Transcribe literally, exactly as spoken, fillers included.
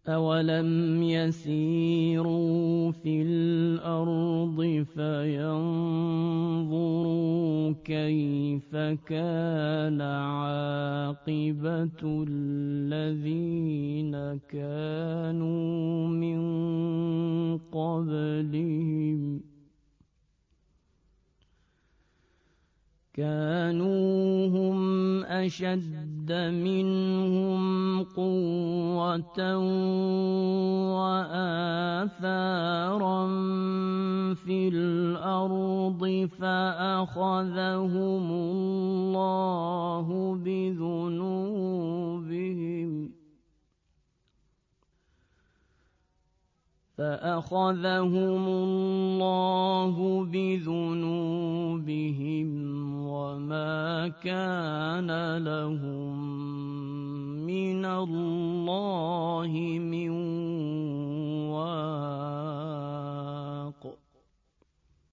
أَوَلَمْ يَسِيرُوا فِي الْأَرْضِ فَيَنظُرُوا كَيْفَ كَانَ عَاقِبَةُ الَّذِينَ كَانُوا مِن قَبْلِهِمْ كَانُوا هُمْ أَشَدَّ مِنْهُمْ قُوَّةً وَآثَارًا فِي الْأَرْضِ فَأَخَذَهُمُ اللَّهُ بِذُنُوبِهِمْ فَأَخَذَهُمُ اللَّهُ بِذُنُوبِهِمْ وَمَا كَانَ لَهُم مِّنَ اللَّهِ